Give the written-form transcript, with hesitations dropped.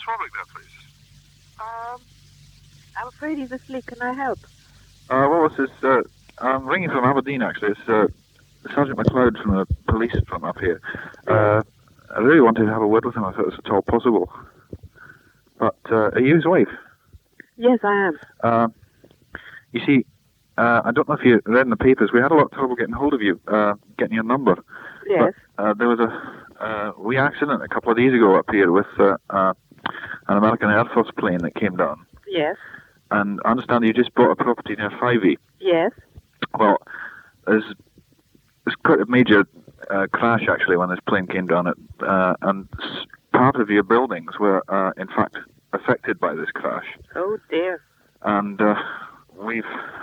Warwick there, please? I'm afraid he's asleep. Can I help? Well, this is, I'm ringing from Aberdeen, actually. It's Sergeant McLeod from the police from up here. I really wanted to have a word with him if it was at all possible. But, are you his wife? Yes, I am. You see, I don't know if you read in the papers, we had a lot of trouble getting hold of you, getting your number. Yes. But there was a wee accident a couple of days ago up here with an American Air Force plane that came down. Yes. And I understand you just bought a property near Fyvie. Yes. Well, there's quite a major crash, actually, when this plane came down, and part of your buildings were, in fact, affected by this crash. Oh, dear. And we've